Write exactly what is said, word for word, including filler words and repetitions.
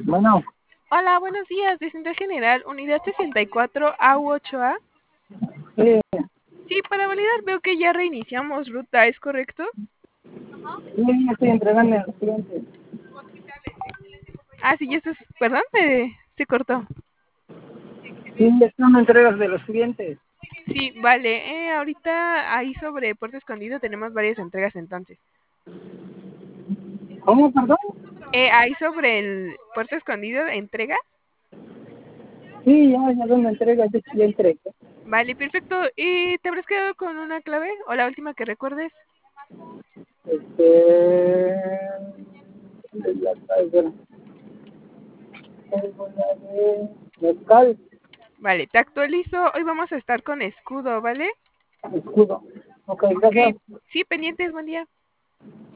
Bueno, Hola, buenos días. Director General, Unidad sesenta y cuatro A U ocho A. sí, Sí, para validar veo que ya reiniciamos ruta, ¿es correcto? sí, estoy entregando a los clientes. Ah, sí, ya estás... Perdón, me... se cortó. Sí, son entregas de los clientes. Sí, vale. Eh, ahorita ahí sobre Puerto Escondido tenemos varias entregas entonces. ¿Cómo, perdón? Eh, ahí sobre el Puerto Escondido, ¿entrega? Sí, ya, ya son entregas, ya, ya entregué. Vale, perfecto. ¿Y te habrás quedado con una clave o la última que recuerdes? Este... Ya está, espera. Tengo la de mezcal, Vale, te actualizo. Hoy vamos a estar con escudo, ¿vale? escudo. Ok, Ok. gracias. Sí, pendientes, buen día.